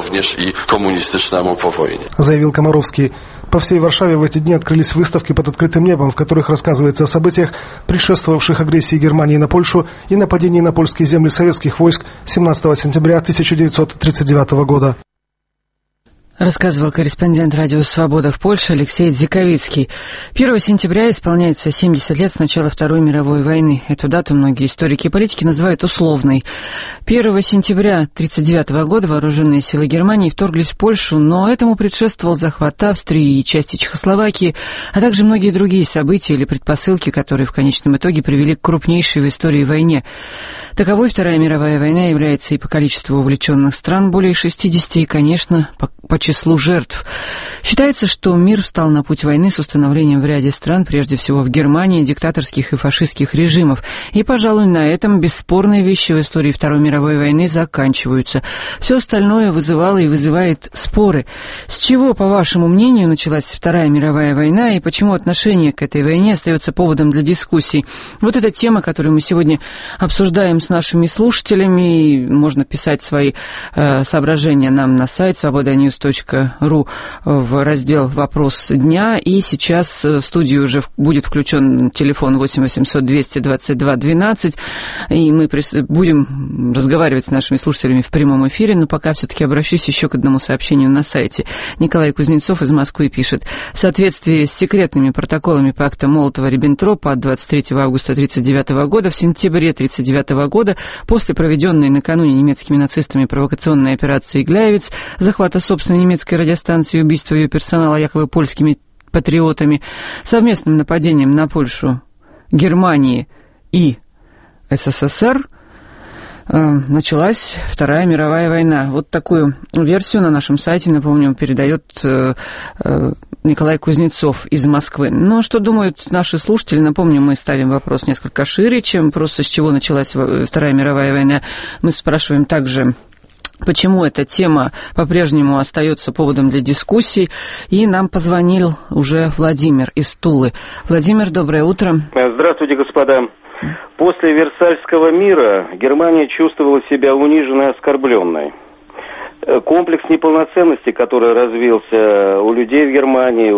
заявил Комаровский. По всей Варшаве в эти дни открылись выставки под открытым небом, в которых рассказывается о событиях, предшествовавших агрессии Германии на Польшу и нападении на польские земли советских войск семнадцатого сентября тысяча девятьсот тридцать девятого года. Рассказывал корреспондент «Радио Свобода» в Польше Алексей Дзиковицкий. первого сентября исполняется семьдесят лет с начала Второй мировой войны. Эту дату многие историки и политики называют условной. первого сентября тысяча девятьсот тридцать девятого года вооруженные силы Германии вторглись в Польшу, но этому предшествовал захват Австрии и части Чехословакии, а также многие другие события или предпосылки, которые в конечном итоге привели к крупнейшей в истории войне. Таковой Вторая мировая война является и по количеству увлеченных стран более шестидесяти, и, конечно, по, по числу жертв. Считается, что мир встал на путь войны с установлением в ряде стран, прежде всего в Германии, диктаторских и фашистских режимов. И, пожалуй, на этом бесспорные вещи в истории Второй мировой войны заканчиваются. Все остальное вызывало и вызывает споры. С чего, по вашему мнению, началась Вторая мировая война и почему отношение к этой войне остается поводом для дискуссий? Вот эта тема, которую мы сегодня обсуждаем с нашими слушателями. Можно писать свои э, соображения нам на сайт свобода ньюс точка ру в раздел «Вопрос дня». И сейчас в студию уже будет включен телефон восемь восемьсот двести двадцать два двенадцать. И мы будем разговаривать с нашими слушателями в прямом эфире. Но пока все-таки обращусь еще к одному сообщению на сайте. Николай Кузнецов из Москвы пишет. В соответствии с секретными протоколами пакта Молотова-Риббентропа от двадцать третьего августа тысяча девятьсот тридцать девятого года в сентябре тысяча девятьсот тридцать девятого года после проведенной накануне немецкими нацистами провокационной операции «Гляйвиц», захвата собственной немецкой радиостанции и убийства ее персонала якобы польскими патриотами, совместным нападением на Польшу, Германии и СССР, началась Вторая мировая война. Вот такую версию на нашем сайте, напомню, передает Николай Кузнецов из Москвы. Но что думают наши слушатели? Напомню, мы ставим вопрос несколько шире, чем просто с чего началась Вторая мировая война. Мы спрашиваем также, почему эта тема по-прежнему остается поводом для дискуссий. И нам позвонил уже Владимир из Тулы. Владимир, доброе утро. Здравствуйте, господа. После Версальского мира Германия чувствовала себя униженной и оскорбленной. Комплекс неполноценности, который развился у людей в Германии,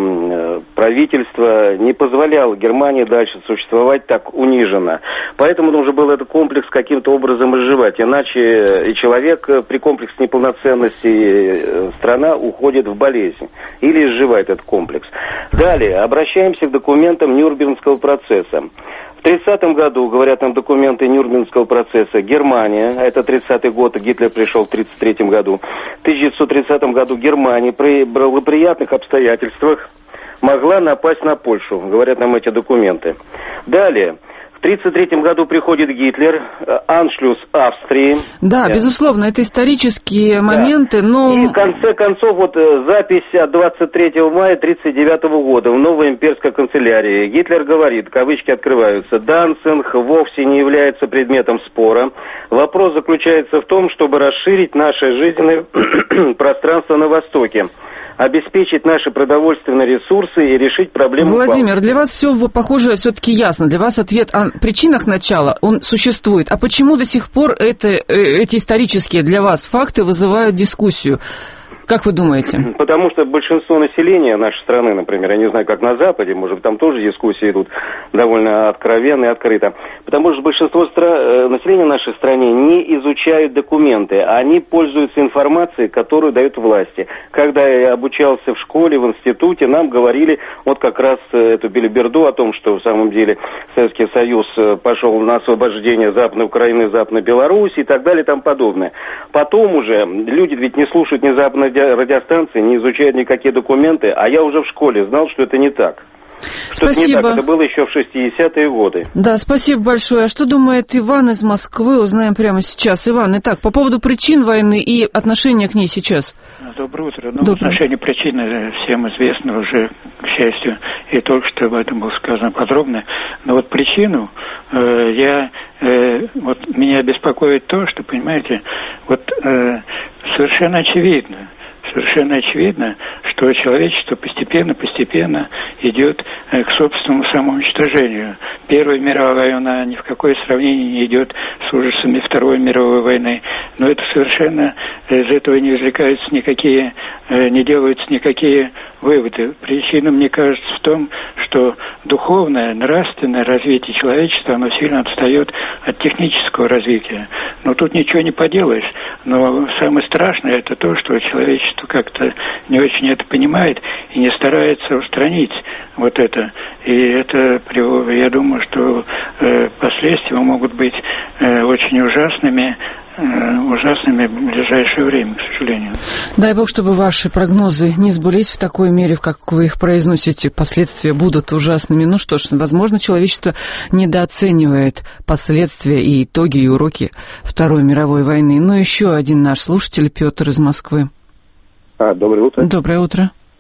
у правительства, не позволял Германии дальше существовать так униженно. Поэтому нужно было этот комплекс каким-то образом изживать. Иначе и человек при комплексе неполноценности, страна уходит в болезнь или изживает этот комплекс. Далее, обращаемся к документам Нюрнбергского процесса. В тридцатом году, говорят нам документы Нюрнбергского процесса, Германия, это тридцатый год, Гитлер пришел в тридцать третьем году, в тысяча девятьсот тридцатом году Германия при благоприятных обстоятельствах могла напасть на Польшу, говорят нам эти документы. Далее. В тридцать третьем году приходит Гитлер, аншлюс Австрии. Да, да, безусловно, это исторические да. моменты, но... И в конце концов, вот запись от двадцать третьего мая тридцать девятого года в новой имперской канцелярии. Гитлер говорит, кавычки открываются, Данцинг вовсе не является предметом спора. Вопрос заключается в том, чтобы расширить наше жизненное пространство на Востоке, обеспечить наши продовольственные ресурсы и решить проблему. Владимир, для вас все, похоже, все-таки ясно. Для вас ответ о причинах начала, он существует. А почему до сих пор это, эти исторические для вас факты вызывают дискуссию? Как вы думаете? Потому что большинство населения нашей страны, например, я не знаю, как на Западе, может быть, там тоже дискуссии идут довольно откровенно и открыто. Потому что большинство стра... населения нашей стране не изучают документы, они пользуются информацией, которую дают власти. Когда я обучался в школе, в институте, нам говорили вот как раз эту белиберду о том, что в самом деле Советский Союз пошел на освобождение Западной Украины, Западной Белоруссии и так далее и тому подобное. Потом уже люди ведь не слушают ни западной радиостанции, не изучают никакие документы, а я уже в школе знал, что это не так. Что спасибо. Это не так, это было еще в шестидесятые годы. Да, спасибо большое. А что думает Иван из Москвы, узнаем прямо сейчас. Иван, итак, по поводу причин войны и отношения к ней сейчас. Доброе утро. Ну, в отношении причины всем известно уже, к счастью, и только что об этом было сказано подробно. Но вот причину э, я... Э, вот меня беспокоит то, что, понимаете, вот э, совершенно очевидно, совершенно очевидно, что человечество постепенно-постепенно идет к собственному самоуничтожению. Первая мировая война ни в какое сравнение не идет с ужасами Второй мировой войны. Но это совершенно, из этого не извлекаются никакие, не делаются никакие выводы. Причина, мне кажется, в том, что духовное, нравственное развитие человечества, оно сильно отстает от технического развития. Но тут ничего не поделаешь. Но самое страшное это то, что человечество как-то не очень это понимает и не старается устранить вот это. И это, я думаю, что э, последствия могут быть э, очень ужасными, э, ужасными в ближайшее время, к сожалению. Дай Бог, чтобы ваши прогнозы не сбылись в такой мере, как вы их произносите. Последствия будут ужасными. Ну что ж, возможно, человечество недооценивает последствия и итоги, и уроки Второй мировой войны. Но еще один наш слушатель, Петр из Москвы. А, доброе утро. Доброе утро.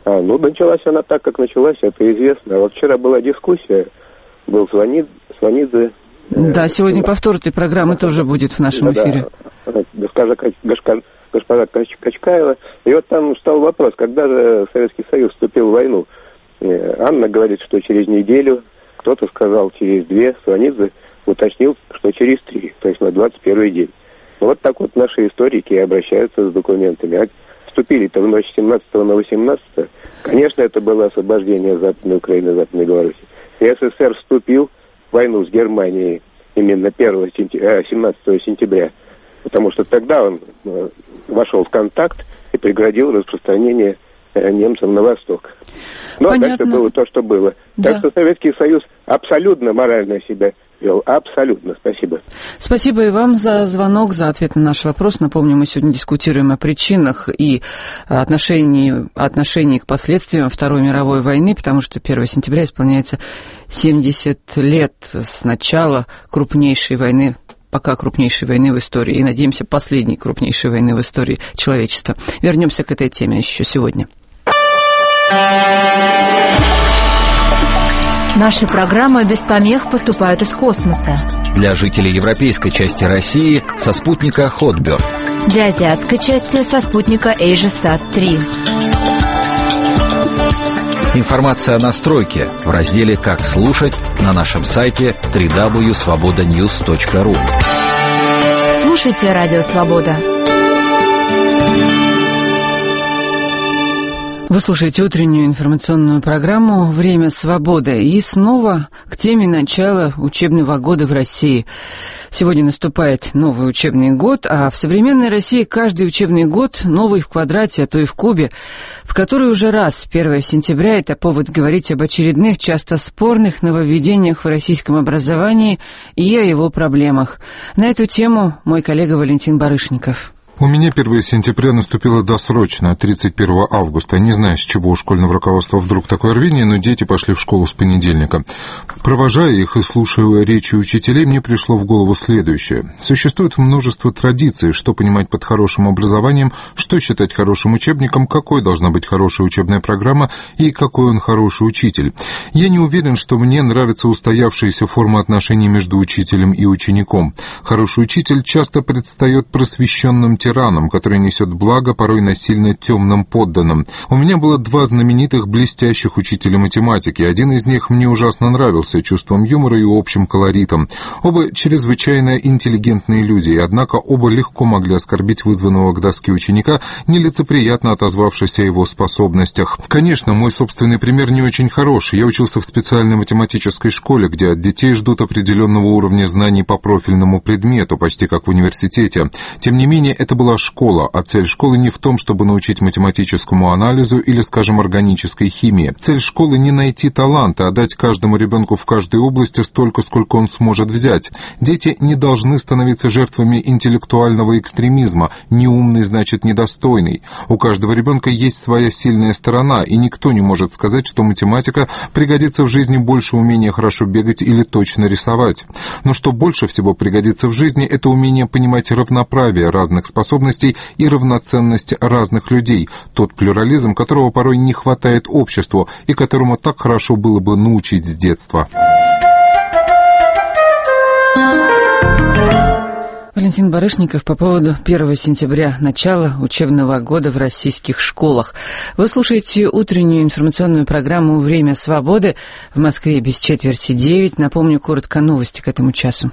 А, ну, началась она так, как началась, это известно. Вот вчера была дискуссия, был Сванид, Сванидзе. Да, сегодня повтор этой программы тоже будет в нашем да, эфире. Да, госпожа, госпожа, госпожа Качкаева. И вот там стал вопрос, когда же Советский Союз вступил в войну. Анна говорит, что через неделю, кто-то сказал через две, Сванидзе уточнил, что через три, то есть на двадцать первый день. Вот так вот наши историки обращаются с документами. А вступили-то в ночь семнадцатого на восемнадцатое. Конечно, это было освобождение Западной Украины, Западной Беларуси. И СССР вступил в войну с Германией именно первого сентября, семнадцатого сентября, потому что тогда он вошел в контакт и преградил распространение немцам на восток. Но Понятно. дальше было то, что было. Да. Так что Советский Союз абсолютно морально себя вел. Абсолютно. Спасибо. Спасибо и вам за звонок, за ответ на наш вопрос. Напомню, мы сегодня дискутируем о причинах и отношении, отношении к последствиям Второй мировой войны, потому что первого сентября исполняется семьдесят лет с начала крупнейшей войны, пока крупнейшей войны в истории, и, надеемся, последней крупнейшей войны в истории человечества. Вернемся к этой теме еще сегодня. Наши программы без помех поступают из космоса. Для жителей европейской части России со спутника Hotbird. Для азиатской части со спутника AsiaSat три. Информация о настройке в разделе «Как слушать» на нашем сайте дабл ю дабл ю дабл ю точка свобода ньюс точка ру. Слушайте Радио Свобода. Вы слушаете утреннюю информационную программу «Время свободы». И снова к теме начала учебного года в России. Сегодня наступает новый учебный год, а в современной России каждый учебный год новый в квадрате, а то и в кубе, в который уже раз первого сентября это повод говорить об очередных, часто спорных нововведениях в российском образовании и о его проблемах. На эту тему мой коллега Валентин Барышников. У меня первого сентября наступило досрочно, тридцать первого августа. Не знаю, с чего у школьного руководства вдруг такое рвение, но дети пошли в школу с понедельника. Провожая их и слушая речи учителей, мне пришло в голову следующее. Существует множество традиций, что понимать под хорошим образованием, что считать хорошим учебником, какой должна быть хорошая учебная программа и какой он хороший учитель. Я не уверен, что мне нравится устоявшаяся форма отношений между учителем и учеником. Хороший учитель часто предстает просвещенным тираном, который несет благо порой насильно темным подданным. У меня было два знаменитых блестящих учителя математики. Один из них мне ужасно нравился чувством юмора и общим колоритом. Оба чрезвычайно интеллигентные люди, однако оба легко могли оскорбить вызванного к доске ученика, нелицеприятно отозвавшись о его способностях. Конечно, мой собственный пример не очень хороший. Я учился в специальной математической школе, где от детей ждут определенного уровня знаний по профильному предмету, почти как в университете. Тем не менее, это была школа, а цель школы не в том, чтобы научить математическому анализу или, скажем, органической химии. Цель школы не найти таланта, а дать каждому ребенку в каждой области столько, сколько он сможет взять. Дети не должны становиться жертвами интеллектуального экстремизма. Неумный значит недостойный. У каждого ребенка есть своя сильная сторона, и никто не может сказать, что математика пригодится в жизни больше умения хорошо бегать или точно рисовать. Но что больше всего пригодится в жизни, это умение понимать равноправие разных способностей и равноценность разных людей, тот плюрализм, которого порой не хватает обществу и которому так хорошо было бы научить с детства. Валентин Барышников по поводу первого сентября, начала учебного года в российских школах. Вы слушаете утреннюю информационную программу «Время свободы». В Москве без четверти девять. Напомню коротко новости к этому часу.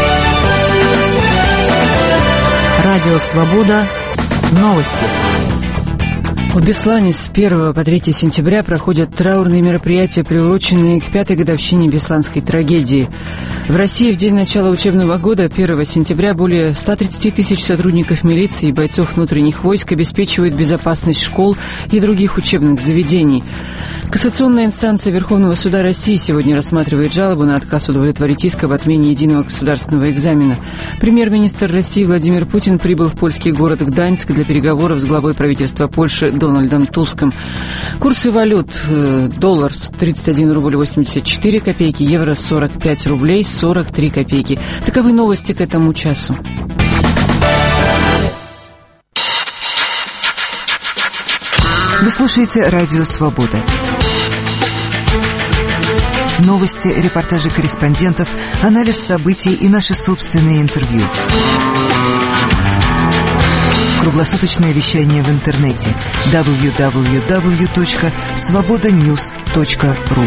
Радио «Свобода». Новости. В Беслане с первого по третье сентября проходят траурные мероприятия, приуроченные к пятой годовщине Бесланской трагедии. В России в день начала учебного года, первого сентября, более ста тридцати тысяч сотрудников милиции и бойцов внутренних войск обеспечивают безопасность школ и других учебных заведений. Кассационная инстанция Верховного суда России сегодня рассматривает жалобу на отказ удовлетворить иск об отмене единого государственного экзамена. Премьер-министр России Владимир Путин прибыл в польский город Гданьск для переговоров с главой правительства Польши Дональдом Туском. Курсы валют: доллар тридцать один рубль восемьдесят четыре копейки, евро сорок пять рублей сорок три копейки. Таковы новости к этому часу. Вы слушаете «Радио Свобода». Новости, репортажи корреспондентов, анализ событий и наши собственные интервью. Круглосуточное вещание в интернете дабл ю дабл ю дабл ю точка свобода ньюс точка ру.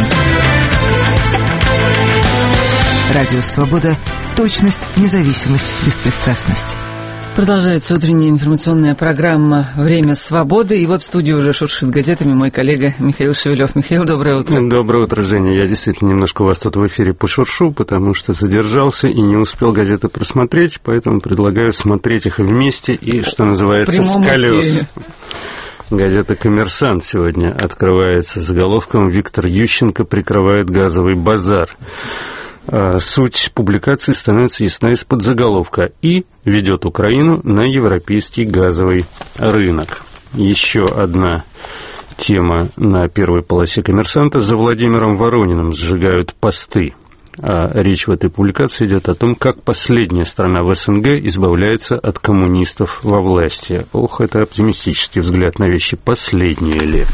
Радио «Свобода». Точность, независимость, беспристрастность. Продолжается утренняя информационная программа «Время свободы». И вот в студии уже шуршит газетами мой коллега Михаил Шевелев. Михаил, доброе утро. Доброе утро, Женя. Я действительно немножко у вас тут в эфире пошуршу, потому что задержался и не успел газеты просмотреть, поэтому предлагаю смотреть их вместе и, что называется, с колес. Газета «Коммерсант» сегодня открывается заголовком «Виктор Ющенко прикрывает газовый базар». Суть публикации становится ясна из-под заголовка «И ведет Украину на европейский газовый рынок». Еще одна тема на первой полосе «Коммерсанта». За Владимиром Ворониным сжигают посты. А речь в этой публикации идет о том, как последняя страна в СНГ избавляется от коммунистов во власти. Ох, это оптимистический взгляд на вещи. Последние ли?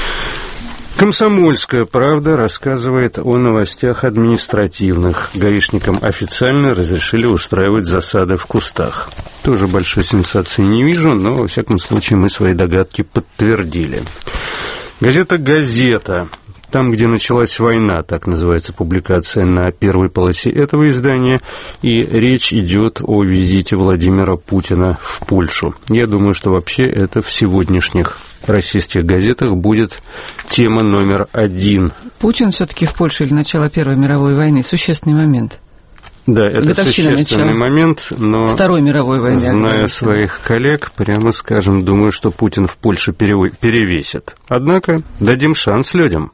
«Комсомольская правда» рассказывает о новостях административных. Гаишникам официально разрешили устраивать засады в кустах. Тоже большой сенсации не вижу, но, во всяком случае, мы свои догадки подтвердили. Газета «Газета». Там, где началась война, так называется публикация на первой полосе этого издания, и речь идет о визите Владимира Путина в Польшу. Я думаю, что вообще это в сегодняшних российских газетах будет тема номер один. Путин все-таки в Польше или начало Первой мировой войны? Существенный момент. Да, это Годовщина существенный начала. момент, но, Второй мировой войны, зная своих коллег, прямо скажем, думаю, что Путин в Польше перевесит. Однако дадим шанс людям.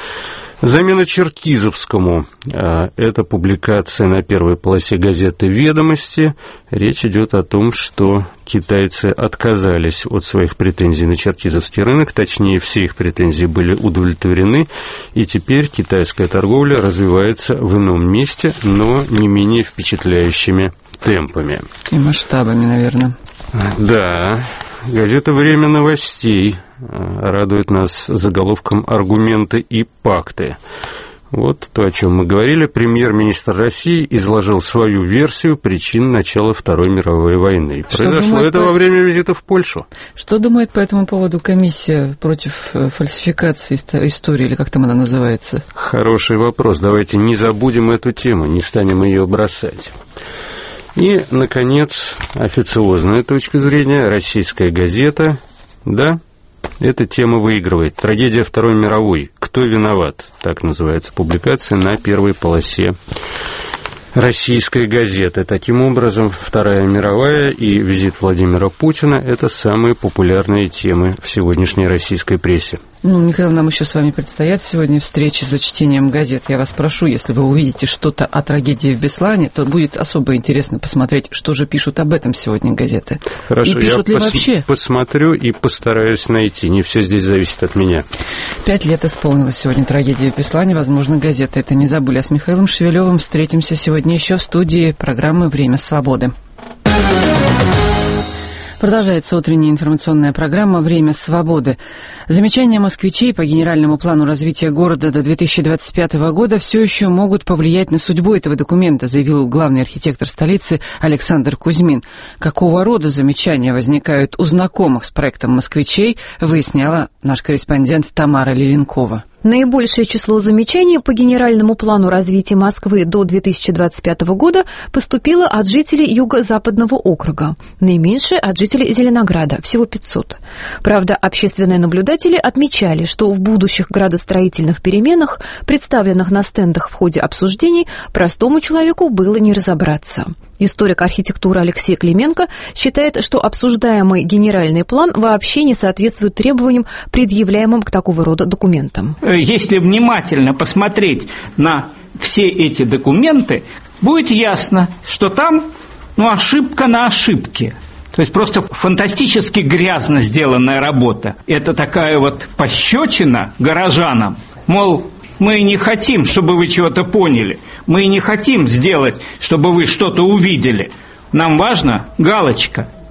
Замена Черкизовскому. Это публикация на первой полосе газеты «Ведомости». Речь идет о том, что китайцы отказались от своих претензий на черкизовский рынок, точнее, все их претензии были удовлетворены, и теперь китайская торговля развивается в ином месте, но не менее впечатляющими темпами. И масштабами, наверное. Да. Газета «Время новостей» радует нас заголовком «Аргументы и пакты». Вот то, о чем мы говорили. Премьер-министр России изложил свою версию причин начала Второй мировой войны. Что Произошло это по... во время визита в Польшу. Что думает по этому поводу комиссия против фальсификации истории, или как там она называется? Хороший вопрос. Давайте не забудем эту тему, не станем ее бросать. И, наконец, официозная точка зрения, российская газета. Да, эта тема выигрывает. Трагедия Второй мировой. Кто виноват? Так называется публикация на первой полосе российской газеты. Таким образом, Вторая мировая и визит Владимира Путина – это самые популярные темы в сегодняшней российской прессе. Ну, Михаил, нам еще с вами предстоят сегодня встречи за чтением газет. Я вас прошу, если вы увидите что-то о трагедии в Беслане, то будет особо интересно посмотреть, что же пишут об этом сегодня газеты. Хорошо, и пишут я ли пос- вообще? посмотрю и постараюсь найти. Не все здесь зависит от меня. Пять лет исполнилось сегодня трагедии в Беслане. Возможно, газеты это не забыли. А с Михаилом Шевелевым встретимся сегодня еще в студии программы «Время свободы». Продолжается утренняя информационная программа «Время свободы». Замечания москвичей по генеральному плану развития города до две тысячи двадцать пятого года все еще могут повлиять на судьбу этого документа, заявил главный архитектор столицы Александр Кузьмин. Какого рода замечания возникают у знакомых с проектом москвичей, выясняла наш корреспондент Тамара Левенкова. Наибольшее число замечаний по генеральному плану развития Москвы до две тысячи двадцать пятого года поступило от жителей Юго-Западного округа, наименьшее от жителей Зеленограда, всего пятьсот. Правда, общественные наблюдатели отмечали, что в будущих градостроительных переменах, представленных на стендах в ходе обсуждений, простому человеку было не разобраться. Историк архитектуры Алексей Клименко считает, что обсуждаемый генеральный план вообще не соответствует требованиям, предъявляемым к такого рода документам. Если внимательно посмотреть на все эти документы, будет ясно, что там ну, ошибка на ошибке. То есть просто фантастически грязно сделанная работа. Это такая вот пощечина горожанам, мол, мы не хотим, чтобы вы чего-то поняли. Мы не хотим сделать, чтобы вы что-то увидели. Нам важна галочка.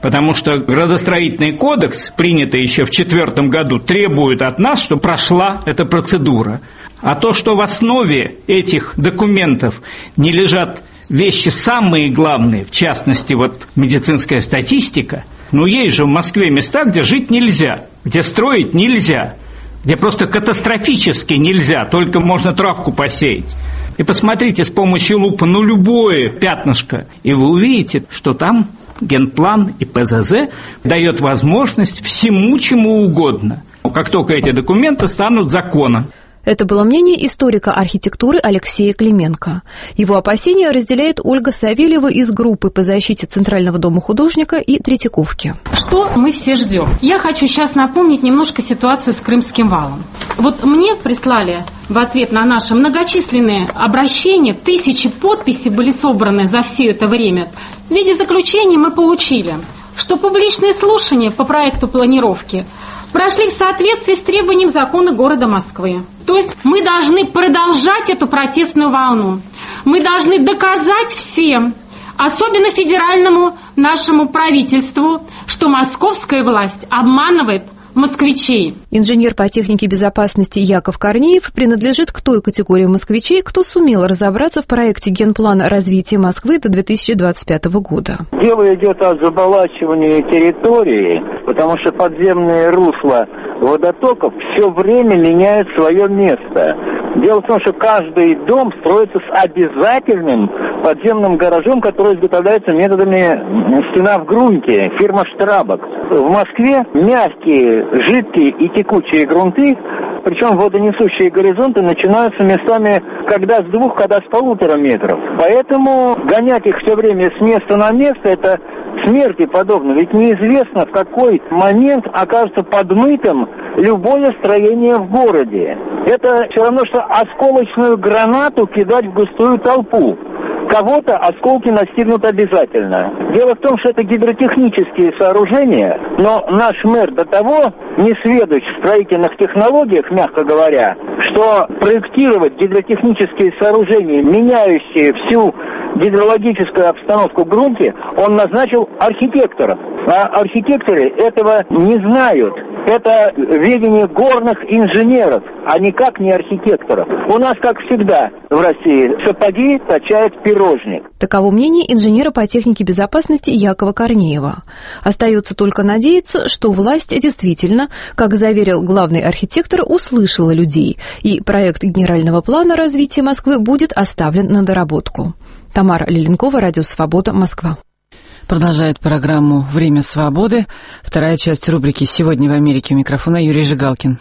Потому что градостроительный кодекс, принятый еще в четвертом году, требует от нас, чтобы прошла эта процедура. А то, что в основе этих документов не лежат вещи самые главные, в частности, вот медицинская статистика, ну, есть же в Москве места, где жить нельзя, где строить нельзя, где просто катастрофически нельзя, только можно травку посеять. И посмотрите с помощью лупы, ну, любое пятнышко, и вы увидите, что там генплан и ПЗЗ дает возможность всему, чему угодно, как только эти документы станут законом. Это было мнение историка архитектуры Алексея Клименко. Его опасения разделяет Ольга Савельева из группы по защите Центрального дома художника и Третьяковки. Что мы все ждем? Я хочу сейчас напомнить немножко ситуацию с Крымским валом. Вот мне прислали в ответ на наши многочисленные обращения, тысячи подписей были собраны за все это время. В виде заключения мы получили, что публичные слушания по проекту планировки прошли в соответствии с требованием закона города Москвы. То есть мы должны продолжать эту протестную волну. Мы должны доказать всем, особенно федеральному нашему правительству, что московская власть обманывает москвичей. Инженер по технике безопасности Яков Корнеев принадлежит к той категории москвичей, кто сумел разобраться в проекте генплана развития Москвы до две тысячи двадцать пятого года. Дело идет о заболачивании территории, потому что подземные русла водотоков все время меняют свое место. Дело в том, что каждый дом строится с обязательным подземным гаражом, который изготовляется методами стена в грунте, фирма Штрабок. В Москве мягкие, жидкие и текучие грунты, причем водонесущие горизонты, начинаются местами когда с двух, когда с полутора метров. Поэтому гонять их все время с места на место – это смерти подобно. Ведь неизвестно, в какой момент окажется подмытым любое строение в городе. Это все равно, что осколочную гранату кидать в густую толпу. Кого-то осколки настигнут обязательно. Дело в том, что это гидротехнические сооружения, но наш мэр до того не сведущ в строительных технологиях, мягко говоря, что проектировать гидротехнические сооружения, меняющие всю гидрологическую обстановку в грунте, он назначил архитекторов. А архитекторы этого не знают. Это ведение горных инженеров, а никак не архитекторов. У нас, как всегда, в России сапоги точает пирожник. Таково мнение инженера по технике безопасности Якова Корнеева. Остается только надеяться, что власть действительно, как заверил главный архитектор, услышала людей, и проект генерального плана развития Москвы будет оставлен на доработку. Тамара Леленкова, Радио Свобода, Москва. Продолжает программу «Время свободы». Вторая часть рубрики «Сегодня в Америке». У микрофона Юрий Жигалкин.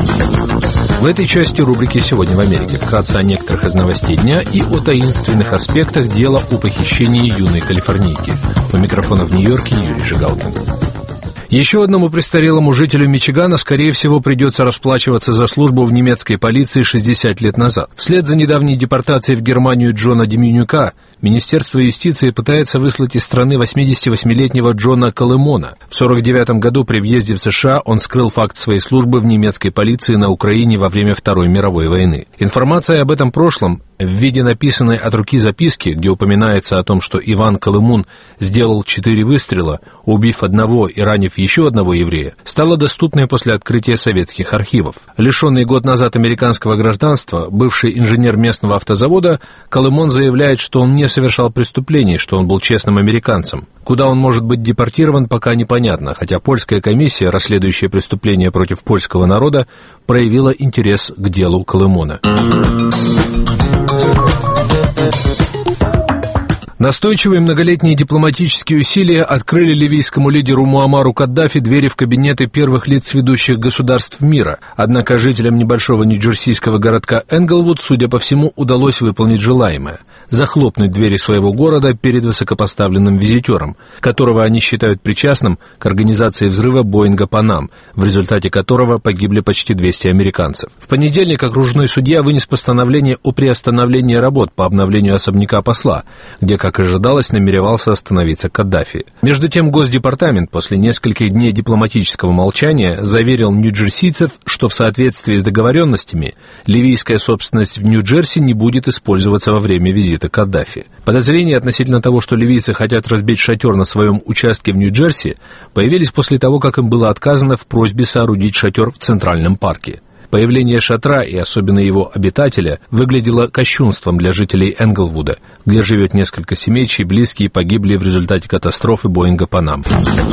В этой части рубрики «Сегодня в Америке» вкратце о некоторых из новостей дня и о таинственных аспектах дела о похищении юной калифорнийки. У микрофона в Нью-Йорке Юрий Жигалкин. Еще одному престарелому жителю Мичигана, скорее всего, придется расплачиваться за службу в немецкой полиции шестьдесят лет назад. Вслед за недавней депортацией в Германию Джона Демьянюка, Министерство юстиции пытается выслать из страны восьмидесятивосьмилетнего Джона Колемона. В сорок девятом году при въезде в США он скрыл факт своей службы в немецкой полиции на Украине во время Второй мировой войны. Информация об этом прошлом в виде написанной от руки записки, где упоминается о том, что Иван Колемун сделал четыре выстрела, убив одного и ранив еще одного еврея, стала доступной после открытия советских архивов. Лишенный год назад американского гражданства, бывший инженер местного автозавода, Колемон заявляет, что он не совершал преступлений, что он был честным американцем. Куда он может быть депортирован, пока непонятно, хотя польская комиссия, расследующая преступления против польского народа, проявила интерес к делу Колемона. Настойчивые многолетние дипломатические усилия открыли ливийскому лидеру Муаммару Каддафи двери в кабинеты первых лиц ведущих государств мира. Однако жителям небольшого нью-джерсийского городка Энглвуд, судя по всему, удалось выполнить желаемое – захлопнуть двери своего города перед высокопоставленным визитером, которого они считают причастным к организации взрыва Боинга Панам, в результате которого погибли почти двести американцев. В понедельник окружной судья вынес постановление о приостановлении работ по обновлению особняка посла, где, как ожидалось, намеревался остановиться Каддафи. Между тем, Госдепартамент после нескольких дней дипломатического молчания заверил нью-джерсийцев, что в соответствии с договоренностями ливийская собственность в Нью-Джерси не будет использоваться во время визита это Каддафи. Подозрения относительно того, что ливийцы хотят разбить шатер на своем участке в Нью-Джерси, появились после того, как им было отказано в просьбе соорудить шатер в Центральном парке. Появление шатра и особенно его обитателя выглядело кощунством для жителей Энглвуда, где живет несколько семей, чьи близкие погибли в результате катастрофы Боинга Панам.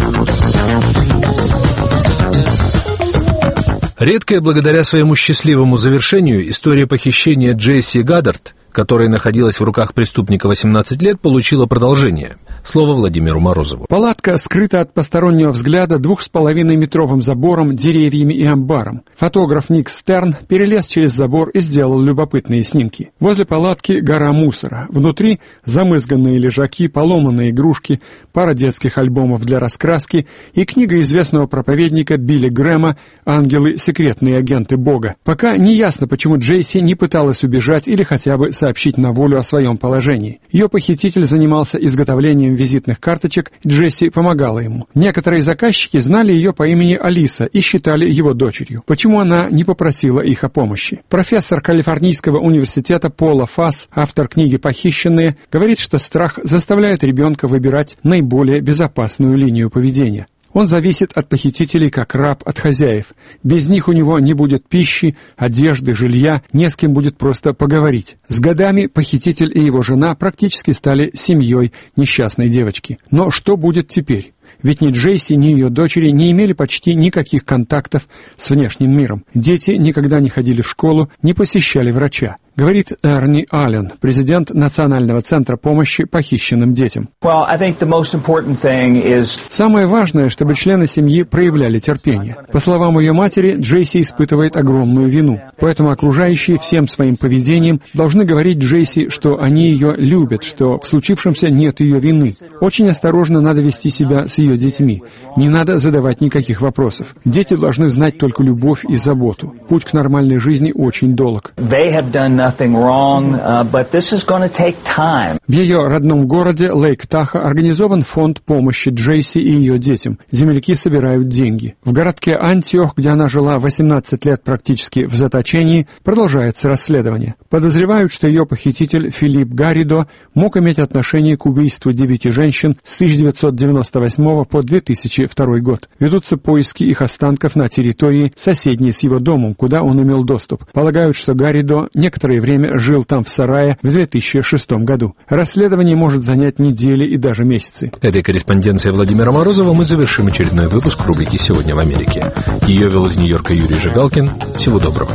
Редкая благодаря своему счастливому завершению история похищения Джесси Гаддард, которая находилась в руках преступника восемнадцать лет, получила продолжение. Слово Владимиру Морозову. Палатка скрыта от постороннего взгляда двух с половиной метровым забором, деревьями и амбаром. Фотограф Ник Стерн перелез через забор и сделал любопытные снимки. Возле палатки гора мусора. Внутри замызганные лежаки, поломанные игрушки, пара детских альбомов для раскраски и книга известного проповедника Билли Грэма «Ангелы. Секретные агенты Бога». Пока не ясно, почему Джесси не пыталась убежать или хотя бы сообщить на волю о своем положении. Ее похититель занимался изготовлением визитных карточек, Джесси помогала ему. Некоторые заказчики знали ее по имени Алиса и считали его дочерью. Почему она не попросила их о помощи? Профессор Калифорнийского университета Пола Фасс, автор книги «Похищенные», говорит, что страх заставляет ребенка выбирать наиболее безопасную линию поведения. Он зависит от похитителей как раб от хозяев. Без них у него не будет пищи, одежды, жилья, не с кем будет просто поговорить. С годами похититель и его жена практически стали семьей несчастной девочки. Но что будет теперь? Ведь ни Джесси, ни ее дочери не имели почти никаких контактов с внешним миром. Дети никогда не ходили в школу, не посещали врача. Говорит Эрни Аллен, президент Национального центра помощи похищенным детям. Well, I think the most important thing is... Самое важное, чтобы члены семьи проявляли терпение. По словам ее матери, Джесси испытывает огромную вину. Поэтому окружающие всем своим поведением должны говорить Джесси, что они ее любят, что в случившемся нет ее вины. Очень осторожно надо вести себя с ее детьми. Не надо задавать никаких вопросов. Дети должны знать только любовь и заботу. Путь к нормальной жизни очень долг. They have done nothing wrong, uh, but this is going to take time. В ее родном городе Лейк-Тахо организован фонд помощи Джесси и ее детям. Земляки собирают деньги. В городке Антиох, где она жила восемнадцать лет практически в заточении, продолжается расследование. Подозревают, что ее похититель Филипп Гарридо мог иметь отношение к убийству девяти женщин с тысяча девятьсот девяносто восьмого по две тысячи второй год. Ведутся поиски их останков на территории, соседней с его домом, куда он имел доступ. Полагают, что Гарридо некоторое время жил там в сарае в две тысячи шестом году. Расследование может занять недели и даже месяцы. Этой корреспонденцией Владимира Морозова мы завершим очередной выпуск рубрики «Сегодня в Америке». Ее вел из Нью-Йорка Юрий Жигалкин. Всего доброго.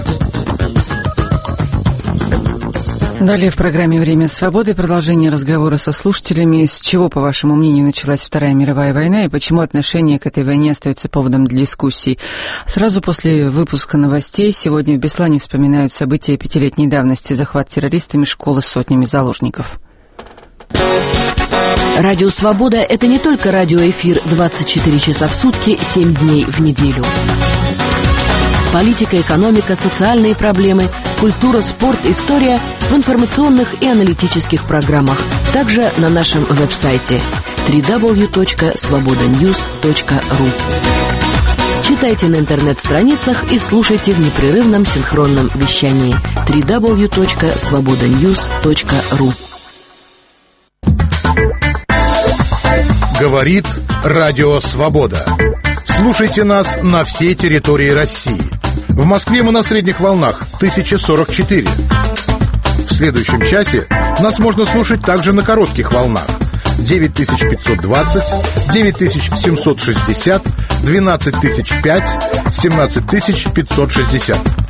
Далее в программе «Время свободы» продолжение разговора со слушателями. С чего, по вашему мнению, началась Вторая мировая война и почему отношение к этой войне остается поводом для дискуссий? Сразу после выпуска новостей сегодня в Беслане вспоминают события пятилетней давности, захват террористами школы с сотнями заложников. Радио «Свобода» — это не только радиоэфир двадцать четыре часа в сутки, семь дней в неделю. Политика, экономика, социальные проблемы, культура, спорт, история в информационных и аналитических программах. Также на нашем веб-сайте дабл ю дабл ю дабл ю точка свобода ньюс точка ру. Читайте на интернет-страницах и слушайте в непрерывном синхронном вещании дабл ю дабл ю дабл ю точка свобода ньюс точка ру. Говорит Радио Свобода. Слушайте нас на всей территории России. В Москве мы на средних волнах тысяча сорок четыре. В следующем часе нас можно слушать также на коротких волнах девять тысяч пятьсот двадцать, девять тысяч семьсот шестьдесят, двенадцать тысяч пять, семнадцать тысяч пятьсот шестьдесят.